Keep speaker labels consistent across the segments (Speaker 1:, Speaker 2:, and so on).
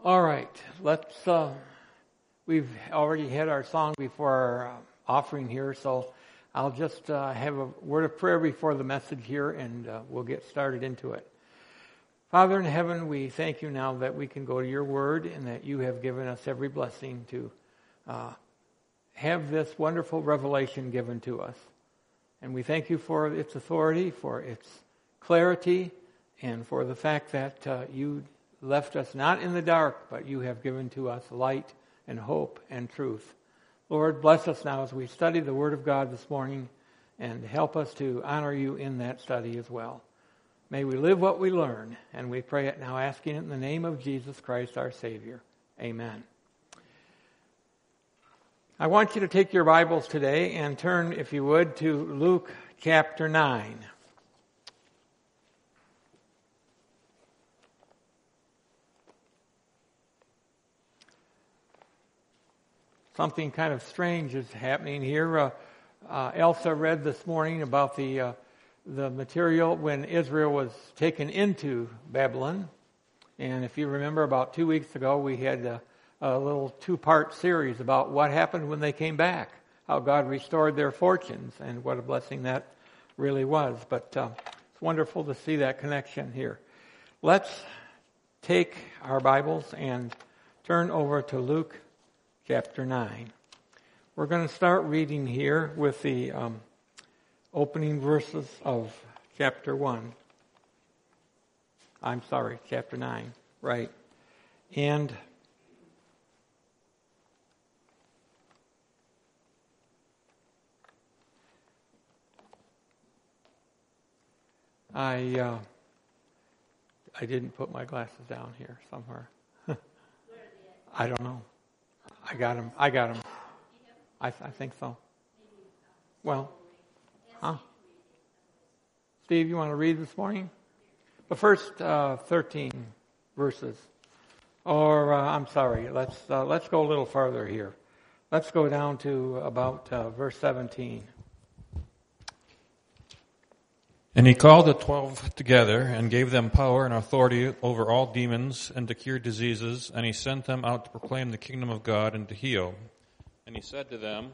Speaker 1: All right, we've already had our song before our offering here, so I'll just have a word of prayer before the message here, and we'll get started into it. Father in heaven, we thank you now that we can go to your word and that you have given us every blessing to have this wonderful revelation given to us. And we thank you for its authority, for its clarity, and for the fact that you left us not in the dark, but you have given to us light and hope and truth. Lord, bless us now as we study the Word of God this morning and help us to honor you in that study as well. May we live what we learn, and we pray it now asking it in the name of Jesus Christ our Savior. Amen. I want you to take your Bibles today and turn, if you would, to Luke chapter 9. Something kind of strange is happening here. Elsa read this morning about the material when Israel was taken into Babylon. And if you remember, about 2 weeks ago, we had a little two-part series about what happened when they came back, how God restored their fortunes, and what a blessing that really was. But it's wonderful to see that connection here. Let's take our Bibles and turn over to Luke chapter 9. We're going to start reading here with the opening verses of chapter 1. I'm sorry, chapter 9, right. And I didn't put my glasses down here somewhere. I don't know. I got them. I think so. Well, Steve, you want to read this morning? The first 13 verses. Or, I'm sorry, let's go a little farther here. Let's go down to about verse 17.
Speaker 2: And he called the 12 together and gave them power and authority over all demons and to cure diseases, and he sent them out to proclaim the kingdom of God and to heal. And he said to them,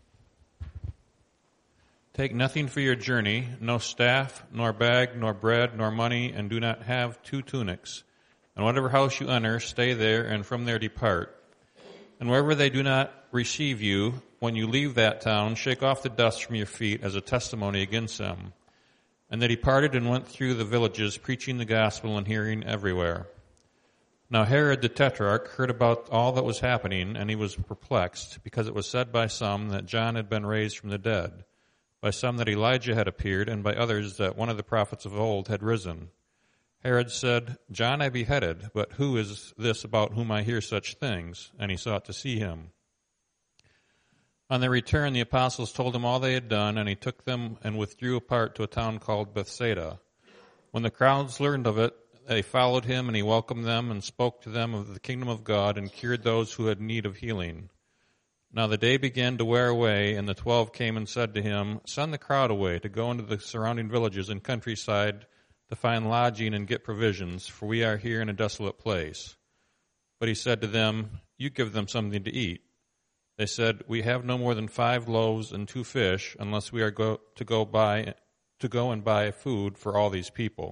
Speaker 2: "Take nothing for your journey, no staff, nor bag, nor bread, nor money, and do not have 2 tunics. And whatever house you enter, stay there, and from there depart. And wherever they do not receive you, when you leave that town, shake off the dust from your feet as a testimony against them." And they departed and went through the villages, preaching the gospel and hearing everywhere. Now Herod the Tetrarch heard about all that was happening, and he was perplexed, because it was said by some that John had been raised from the dead, by some that Elijah had appeared, and by others that one of the prophets of old had risen. Herod said, "John I beheaded, but who is this about whom I hear such things?" And he sought to see him. On their return, the apostles told him all they had done, and he took them and withdrew apart to a town called Bethsaida. When the crowds learned of it, they followed him, and he welcomed them and spoke to them of the kingdom of God and cured those who had need of healing. Now the day began to wear away, and the 12 came and said to him, "Send the crowd away to go into the surrounding villages and countryside to find lodging and get provisions, for we are here in a desolate place." But he said to them, "You give them something to eat." They said, "We have no more than 5 loaves and 2 fish, unless we are to go and buy food for all these people."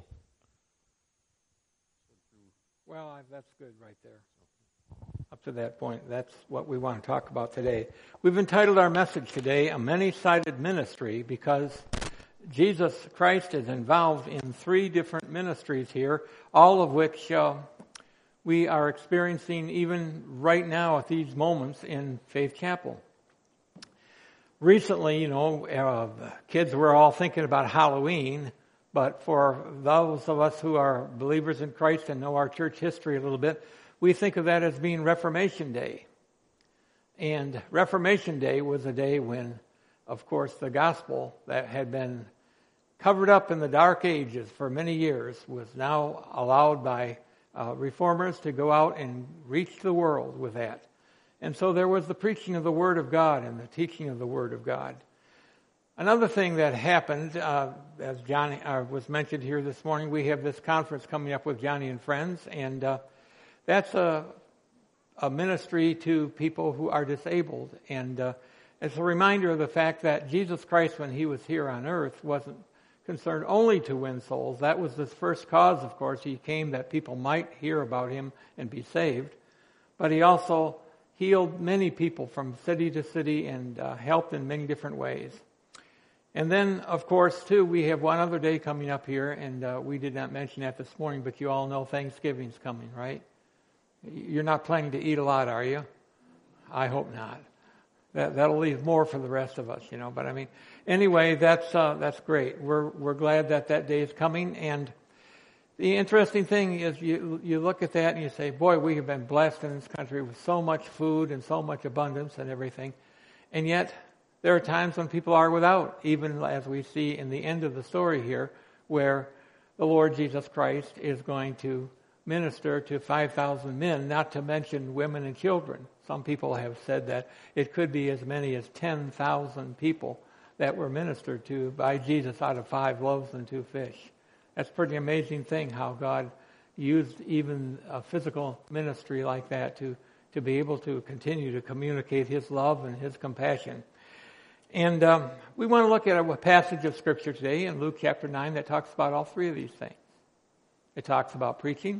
Speaker 1: Well, that's good right there. Up to that point, that's what we want to talk about today. We've entitled our message today, "A Many-Sided Ministry," because Jesus Christ is involved in 3 different ministries here, all of which we are experiencing even right now at these moments in Faith Chapel. Recently, kids were all thinking about Halloween, but for those of us who are believers in Christ and know our church history a little bit, we think of that as being Reformation Day. And Reformation Day was a day when, of course, the gospel that had been covered up in the dark ages for many years was now allowed by reformers to go out and reach the world with that. And so there was the preaching of the Word of God and the teaching of the Word of God. Another thing that happened, as Johnny was mentioned here this morning, we have this conference coming up with Johnny and Friends, and that's a ministry to people who are disabled. And it's a reminder of the fact that Jesus Christ, when he was here on earth, wasn't concerned only to win souls. That was his first cause, of course. He came that people might hear about him and be saved. But he also healed many people from city to city and helped in many different ways. And then, of course, too, we have one other day coming up here, and we did not mention that this morning, but you all know Thanksgiving's coming, right? You're not planning to eat a lot, are you? I hope not. That'll leave more for the rest of us, you know. But I mean, anyway, that's great. We're glad that day is coming. And the interesting thing is, you look at that and you say, boy, we have been blessed in this country with so much food and so much abundance and everything, and yet there are times when people are without, even as we see in the end of the story here, where the Lord Jesus Christ is going to minister to 5,000 men, not to mention women and children. Some people have said that it could be as many as 10,000 people that were ministered to by Jesus out of 5 loaves and 2 fish. That's a pretty amazing thing, how God used even a physical ministry like that to be able to continue to communicate his love and his compassion. And we want to look at a passage of Scripture today in Luke chapter 9 that talks about all 3 of these things. It talks about preaching.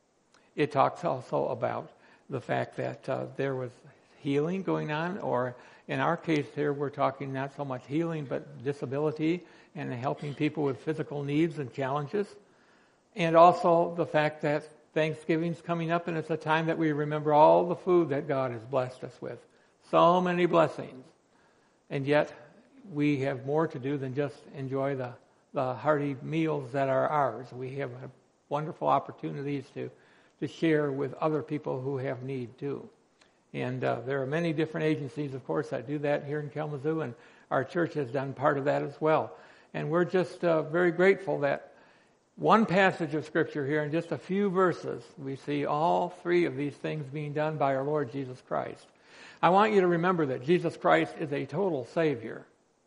Speaker 1: It talks also about the fact that there was healing going on, or in our case here, we're talking not so much healing, but disability and helping people with physical needs and challenges. And also the fact that Thanksgiving's coming up, and it's a time that we remember all the food that God has blessed us with. So many blessings. And yet we have more to do than just enjoy the hearty meals that are ours. We have wonderful opportunities to share with other people who have need too. And there are many different agencies, of course, that do that here in Kalamazoo, and our church has done part of that as well. And we're just very grateful that one passage of Scripture here, in just a few verses, we see all 3 of these things being done by our Lord Jesus Christ. I want you to remember that Jesus Christ is a total Savior.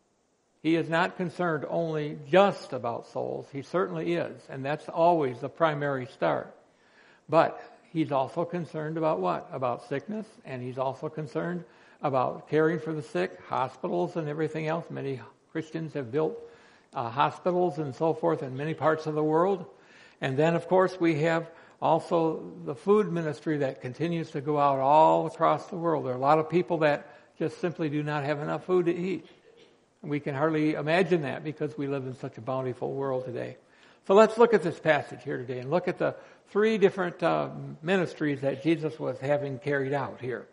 Speaker 1: He is not concerned only just about souls. He certainly is, and that's always the primary start. But he's also concerned about what? About sickness, and he's also concerned about caring for the sick, hospitals and everything else. Many Christians have built hospitals and so forth in many parts of the world. And then, of course, we have also the food ministry that continues to go out all across the world. There are a lot of people that just simply do not have enough food to eat. And we can hardly imagine that because we live in such a bountiful world today. So let's look at this passage here today and look at the 3 different ministries that Jesus was having carried out here.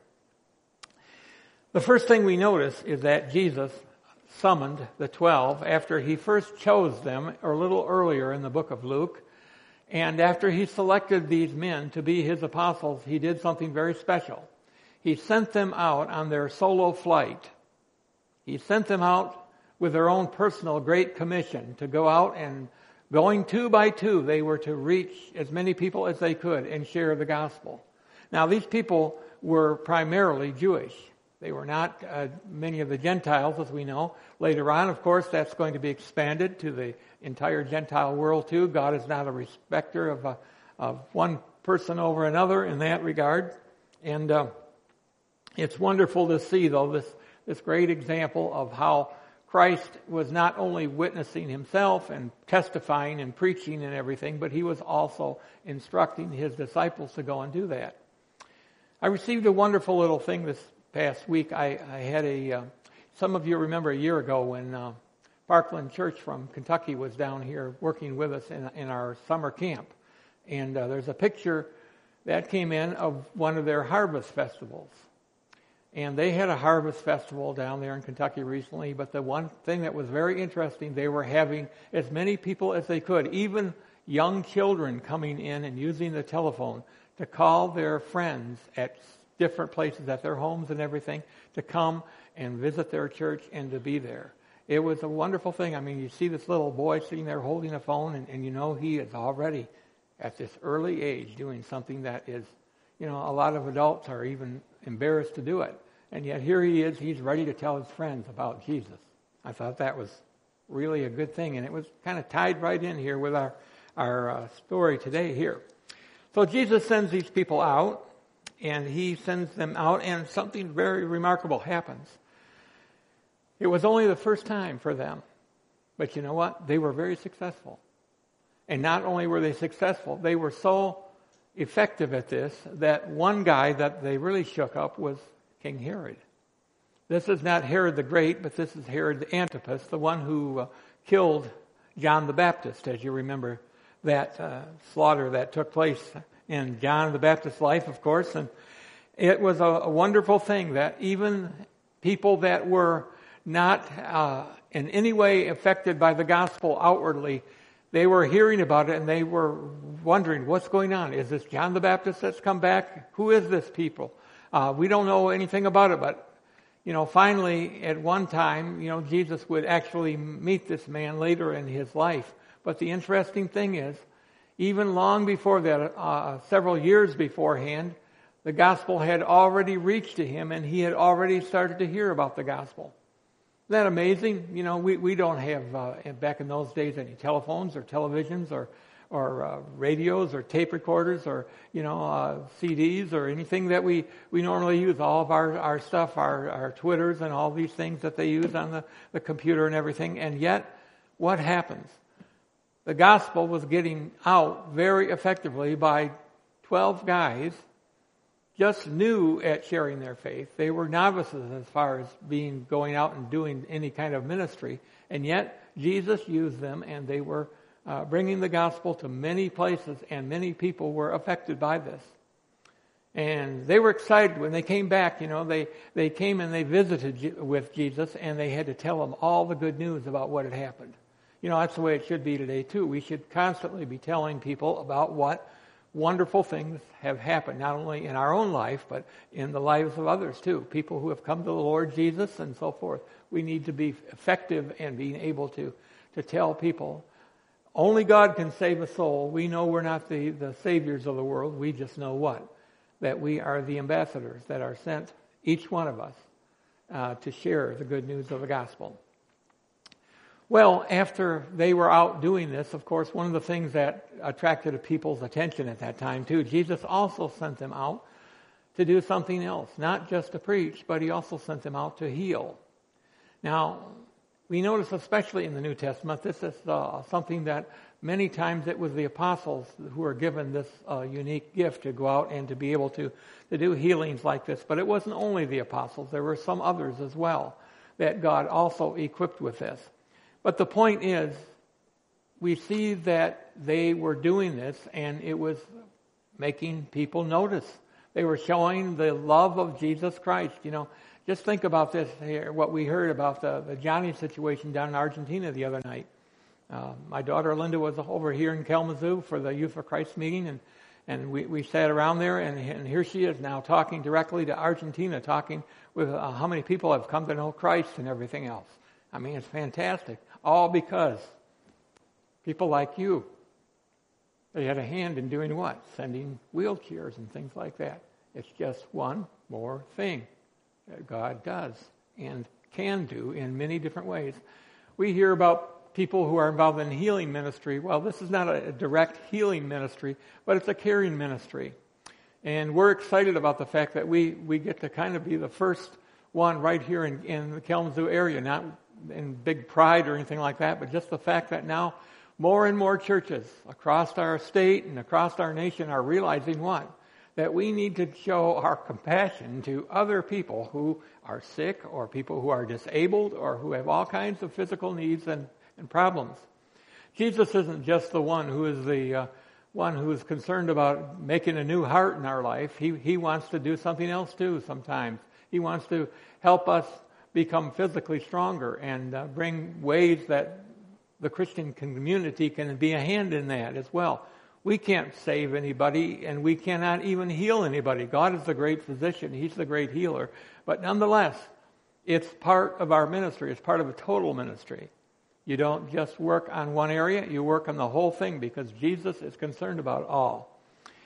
Speaker 1: The first thing we notice is that Jesus summoned the 12 after he first chose them a little earlier in the book of Luke. And after he selected these men to be his apostles, he did something very special. He sent them out on their solo flight. He sent them out with their own personal great commission to go out, and going 2 by 2, they were to reach as many people as they could and share the gospel. Now, these people were primarily Jewish. They were not many of the Gentiles, as we know. Later on, of course, that's going to be expanded to the entire Gentile world too. God is not a respecter of one person over another in that regard. And it's wonderful to see, though, this great example of how Christ was not only witnessing himself and testifying and preaching and everything, but he was also instructing his disciples to go and do that. I received a wonderful little thing this past week. I had some of you remember a year ago when Parkland Church from Kentucky was down here working with us in our summer camp. And there's a picture that came in of one of their harvest festivals. And they had a harvest festival down there in Kentucky recently, but the one thing that was very interesting, they were having as many people as they could, even young children coming in and using the telephone to call their friends at different places, at their homes and everything, to come and visit their church and to be there. It was a wonderful thing. I mean, you see this little boy sitting there holding a phone, and you know he is already at this early age doing something that is, you know, a lot of adults are even embarrassed to do it. And yet here he is, he's ready to tell his friends about Jesus. I thought that was really a good thing, and it was kind of tied right in here with our story today here. So Jesus sends these people out, and he sends them out, and something very remarkable happens. It was only the first time for them. But you know what? They were very successful. And not only were they successful, they were so effective at this that one guy that they really shook up was King Herod. This is not Herod the Great, but this is Herod Antipas, the one who killed John the Baptist, as you remember that slaughter that took place in John the Baptist's life, of course. And it was a wonderful thing that even people that were not in any way affected by the gospel outwardly, they were hearing about it and they were wondering, what's going on? Is this John the Baptist that's come back? Who is this people? We don't know anything about it, but finally at one time, Jesus would actually meet this man later in his life. But the interesting thing is, even long before that, several years beforehand, the gospel had already reached to him and he had already started to hear about the gospel. Isn't that amazing? We don't have, back in those days, any telephones or televisions or radios or tape recorders or, CDs or anything that we normally use. All of our stuff, our Twitters and all these things that they use on the computer and everything. And yet, what happens? The gospel was getting out very effectively by 12 guys just new at sharing their faith. They were novices as far as going out and doing any kind of ministry. And yet, Jesus used them and they were bringing the gospel to many places and many people were affected by this. And they were excited when they came back. They came and they visited with Jesus and they had to tell him all the good news about what had happened. That's the way it should be today too. We should constantly be telling people about what wonderful things have happened, not only in our own life, but in the lives of others too. People who have come to the Lord Jesus and so forth. We need to be effective in being able to tell people, only God can save a soul. We know we're not the saviors of the world. We just know what? That we are the ambassadors that are sent, each one of us, to share the good news of the gospel. Well, after they were out doing this, of course, one of the things that attracted people's attention at that time too, Jesus also sent them out to do something else, not just to preach, but he also sent them out to heal. Now, we notice especially in the New Testament, this is something that many times it was the apostles who were given this unique gift to go out and to be able to do healings like this. But it wasn't only the apostles, there were some others as well that God also equipped with this. But the point is, we see that they were doing this and it was making people notice. They were showing the love of Jesus Christ. Just think about this here, what we heard about the Johnny situation down in Argentina the other night. My daughter Linda was over here in Kalamazoo for the Youth for Christ meeting, and we sat around there, and here she is now talking directly to Argentina, talking with how many people have come to know Christ and everything else. I mean, it's fantastic. All because people like you, they had a hand in doing what? Sending wheelchairs and things like that. It's just one more thing that God does and can do in many different ways. We hear about people who are involved in healing ministry. Well, this is not a direct healing ministry, but it's a caring ministry. And we're excited about the fact that we get to kind of be the first one right here in the Kalamazoo area, not in big pride or anything like that, but just the fact that now more and more churches across our state and across our nation are realizing what? That we need to show our compassion to other people who are sick or people who are disabled or who have all kinds of physical needs and problems. Jesus isn't just the one who is the one who is concerned about making a new heart in our life. He wants to do something else too sometimes. He wants to help us become physically stronger and bring ways that the Christian community can be a hand in that as well. We can't save anybody and we cannot even heal anybody. God is the great physician. He's the great healer. But nonetheless, it's part of our ministry. It's part of a total ministry. You don't just work on one area. You work on the whole thing because Jesus is concerned about all.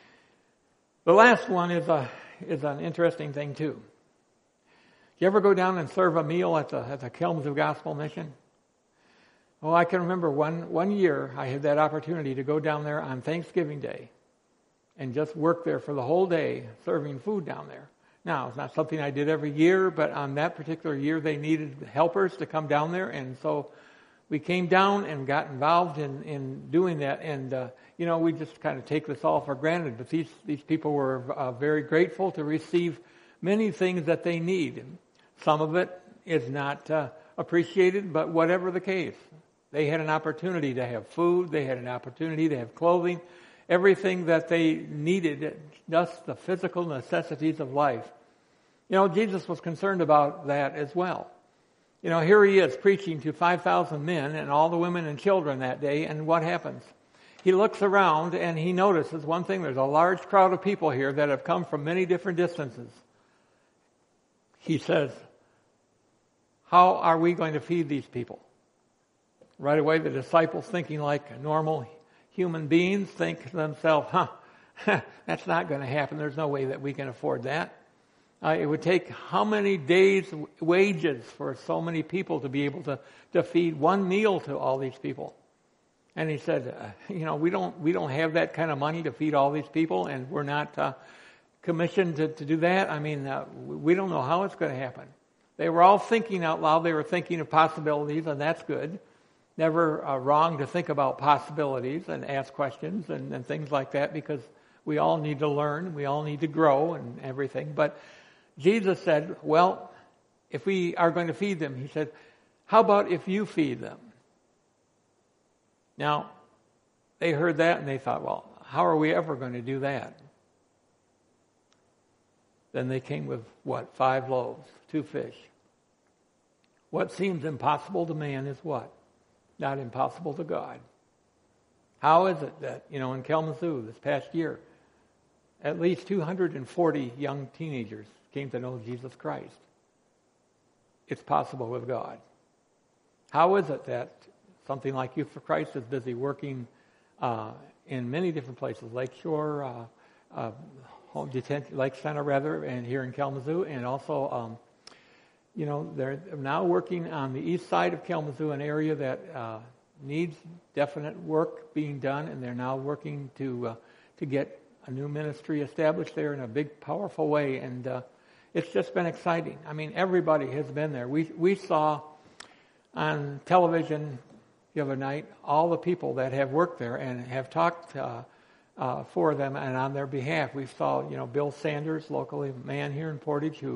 Speaker 1: The last one is an interesting thing too. You ever go down and serve a meal at the Kalamazoo Gospel Mission? Well, I can remember one year I had that opportunity to go down there on Thanksgiving Day. and just work there for the whole day serving food down there. Now, it's not something I did every year, but on that particular year they needed helpers to come down there, and so we came down and got involved in doing that. And, we just kind of take this all for granted, but these people were very grateful to receive many things that they need. Some of it is not appreciated, but whatever the case, they had an opportunity to have food, they had an opportunity to have clothing, everything that they needed, just the physical necessities of life. Jesus was concerned about that as well. Here he is preaching to 5,000 men and all the women and children that day, and what happens? He looks around and he notices one thing: there's a large crowd of people here that have come from many different distances. He says, how are we going to feed these people? Right away, the disciples, thinking like normal human beings, think to themselves, that's not going to happen. There's no way that we can afford that. It would take how many days' wages for so many people to be able to feed one meal to all these people? And he said, we don't have that kind of money to feed all these people, and we're not commissioned to do that. We don't know how it's going to happen. They were all thinking out loud. They were thinking of possibilities, and that's good. Never wrong to think about possibilities and ask questions and things like that, because we all need to learn. We all need to grow and everything. But Jesus said, well, if we are going to feed them, he said, how about if you feed them? Now, they heard that and they thought, well, how are we ever going to do that? Then they came with, 5 loaves, 2 fish. What seems impossible to man is what? Not impossible to God. How is it that, in Kalamazoo this past year, at least 240 young teenagers came to know Jesus Christ? It's possible with God. How is it that something like Youth for Christ is busy working in many different places, Lakeshore, Lake Center rather, and here in Kalamazoo, and also, they're now working on the east side of Kalamazoo, an area that needs definite work being done, and they're now working to get a new ministry established there in a big, powerful way, and it's just been exciting. Everybody has been there. We saw on television the other night all the people that have worked there and have talked for them and on their behalf. We saw, Bill Sanders, locally man here in Portage, who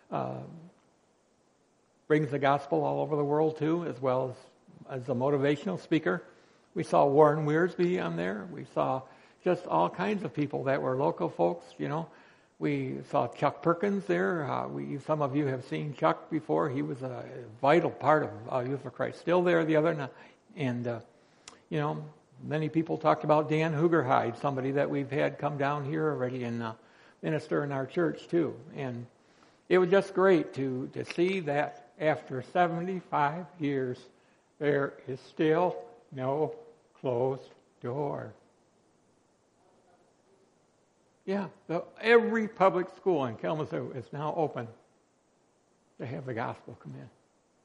Speaker 1: brings the gospel all over the world too, as well as a motivational speaker. We saw Warren Wearsby on there. We saw just all kinds of people that were local folks, We saw Chuck Perkins there. Some of you have seen Chuck before. He was a vital part of Youth for Christ. Still there the other night. And, many people talked about Dan Hoogerhide, somebody that we've had come down here already and minister in our church too. And it was just great to see that after 75 years, there is still no closed door. Yeah, every public school in Kalamazoo is now open to have the gospel come in.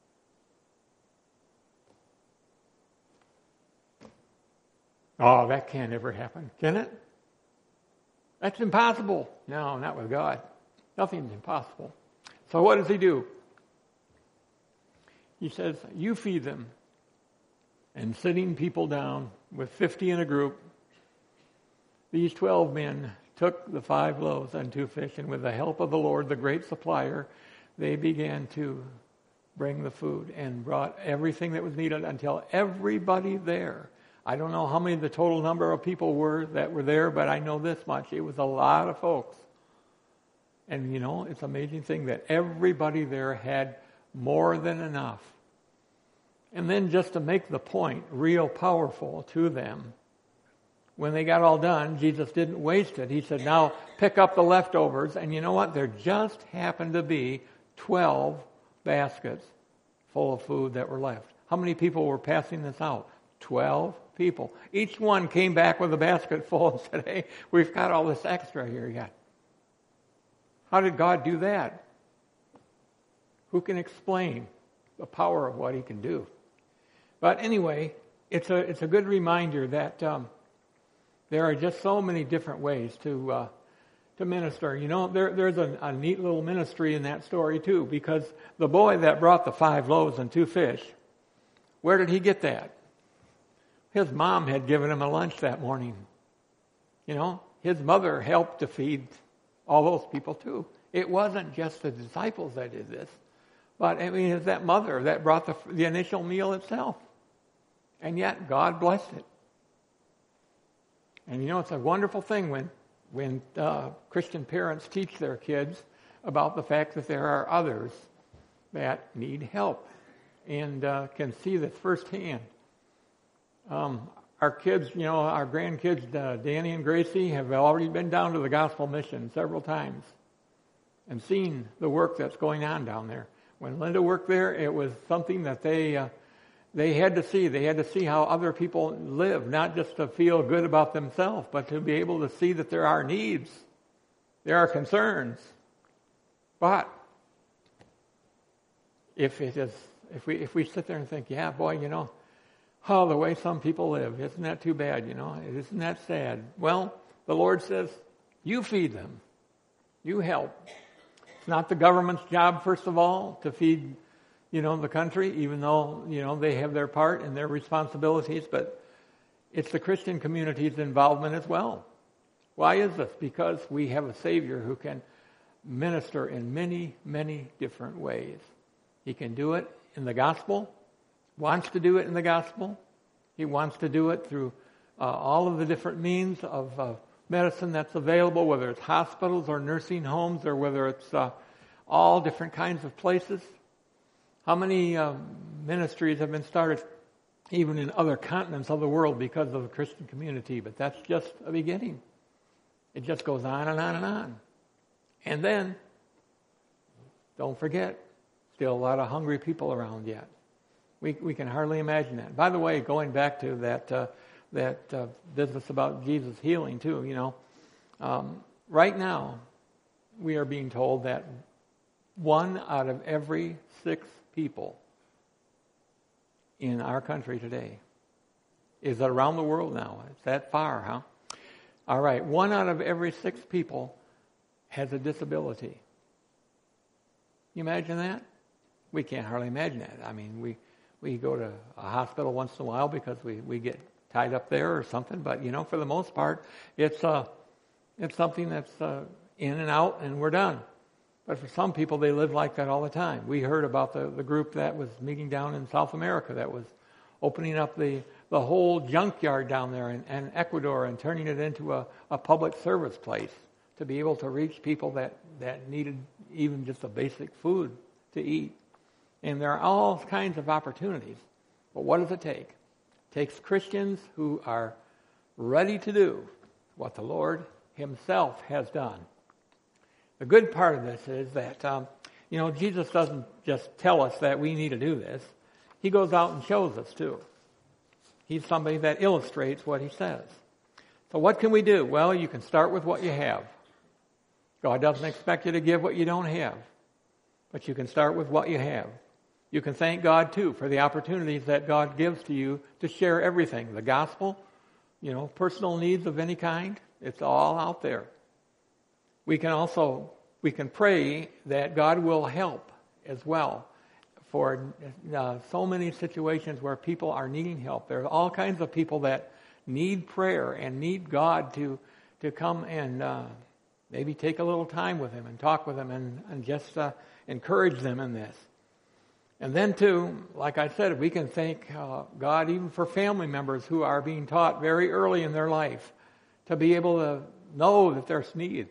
Speaker 1: Oh, that can't ever happen, can it? That's impossible. No, not with God. Nothing's impossible. So what does he do? He says, you feed them. And sitting people down with 50 in a group, these 12 men took the 5 loaves and 2 fish, and with the help of the Lord, the great supplier, they began to bring the food and brought everything that was needed until everybody there. I don't know how many the total number of people were that were there, but I know this much. It was a lot of folks. And, it's an amazing thing that everybody there had more than enough. And then just to make the point real powerful to them, when they got all done, Jesus didn't waste it. He said, now pick up the leftovers. And you know what? There just happened to be 12 baskets full of food that were left. How many people were passing this out? 12 people. Each one came back with a basket full and said, hey, we've got all this extra here yet. How did God do that? Who can explain the power of what he can do? But anyway, it's a good reminder that There are just so many different ways to minister. You know, there's a neat little ministry in that story too, because the boy that brought the 5 loaves and 2 fish, where did he get that? His mom had given him a lunch that morning. You know, his mother helped to feed all those people too. It wasn't just the disciples that did this, but I mean, it's that mother that brought the initial meal itself. And yet God blessed it. And you know, it's a wonderful thing when Christian parents teach their kids about the fact that there are others that need help and can see this firsthand. Our kids, you know, our grandkids, Danny and Gracie, have already been down to the gospel mission several times and seen the work that's going on down there. When Linda worked there, it was something that they had to see. They had to see how other people live, not just to feel good about themselves, but to be able to see that there are needs, there are concerns. But if we sit there and think, yeah, boy, you know, the way some people live, isn't that too bad, you know? Isn't that sad? Well, the Lord says, you feed them. You help. It's not the government's job, first of all, to feed, you know, the country, even though, you know, they have their part and their responsibilities, but it's the Christian community's involvement as well. Why is this? Because we have a Savior who can minister in many, many different ways. He can do it in the gospel, wants to do it in the gospel. He wants to do it through all of the different means of medicine that's available, whether it's hospitals or nursing homes or whether it's all different kinds of places. How many ministries have been started even in other continents of the world because of the Christian community? But that's just a beginning. It just goes on and on and on. And then, don't forget, still a lot of hungry people around yet. We can hardly imagine that. By the way, going back to that business about Jesus healing too, you know, right now we are being told that 1 out of every 6 people in our country today, is that around the world now? It's that far, huh? All right, 1 out of every 6 people has a disability. You imagine that? We can't hardly imagine that. I mean, we go to a hospital once in a while because we get tied up there or something, but you know, for the most part, it's something that's in and out and we're done. But for some people, they live like that all the time. We heard about the group that was meeting down in South America that was opening up the whole junkyard down there in Ecuador and turning it into a public service place to be able to reach people that needed even just a basic food to eat. And there are all kinds of opportunities. But what does it take? It takes Christians who are ready to do what the Lord Himself has done. The good part of this is that, you know, Jesus doesn't just tell us that we need to do this. He goes out and shows us too. He's somebody that illustrates what He says. So what can we do? Well, you can start with what you have. God doesn't expect you to give what you don't have. But you can start with what you have. You can thank God too for the opportunities that God gives to you to share everything. The gospel, you know, personal needs of any kind, it's all out there. We can pray that God will help as well for so many situations where people are needing help. There are all kinds of people that need prayer and need God to come and maybe take a little time with Him and talk with Him and just encourage them in this. And then too, like I said, we can thank God even for family members who are being taught very early in their life to be able to know that there's needs.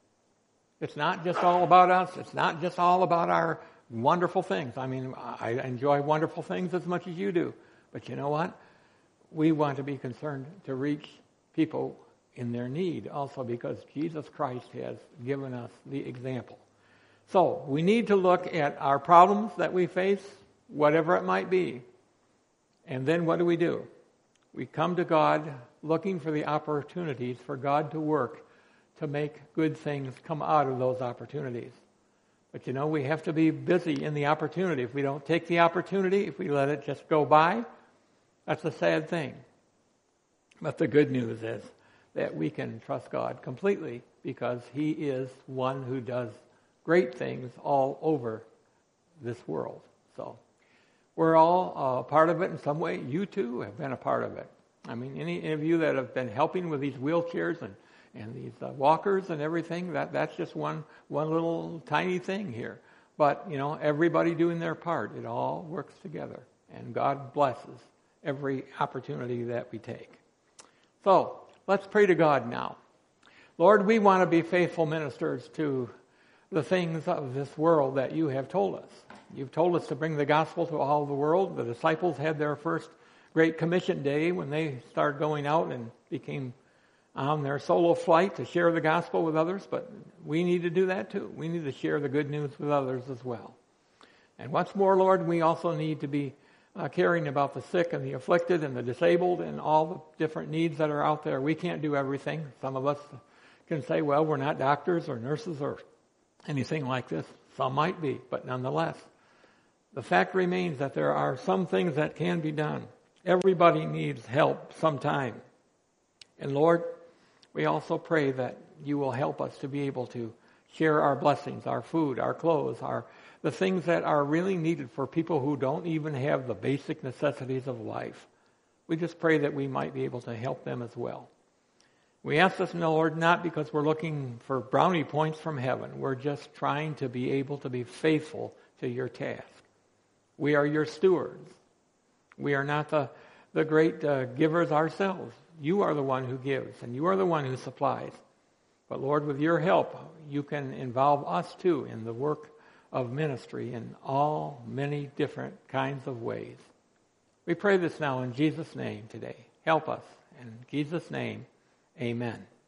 Speaker 1: It's not just all about us. It's not just all about our wonderful things. I mean, I enjoy wonderful things as much as you do. But you know what? We want to be concerned to reach people in their need also because Jesus Christ has given us the example. So we need to look at our problems that we face, whatever it might be. And then what do? We come to God looking for the opportunities for God to work to make good things come out of those opportunities. But you know, we have to be busy in the opportunity. If we don't take the opportunity, if we let it just go by, that's a sad thing. But the good news is that we can trust God completely because He is one who does great things all over this world. So we're all a part of it in some way. You too have been a part of it. I mean, any of you that have been helping with these wheelchairs and these walkers and everything, that's just one little tiny thing here. But, everybody doing their part, it all works together. And God blesses every opportunity that we take. So, let's pray to God now. Lord, we want to be faithful ministers to the things of this world that you have told us. You've told us to bring the gospel to all the world. The disciples had their first Great Commission day when they started going out and became on their solo flight to share the gospel with others, but we need to do that too. We need to share the good news with others as well. And what's more, Lord, we also need to be caring about the sick and the afflicted and the disabled and all the different needs that are out there. We can't do everything. Some of us can say, well, we're not doctors or nurses or anything like this. Some might be, but nonetheless, the fact remains that there are some things that can be done. Everybody needs help sometime. And Lord, we also pray that you will help us to be able to share our blessings, our food, our clothes, the things that are really needed for people who don't even have the basic necessities of life. We just pray that we might be able to help them as well. We ask this, Lord, not because we're looking for brownie points from heaven. We're just trying to be able to be faithful to your task. We are your stewards. We are not the great givers ourselves. You are the one who gives, and you are the one who supplies. But Lord, with your help, you can involve us too in the work of ministry in all many different kinds of ways. We pray this now in Jesus' name today. Help us. In Jesus' name, amen.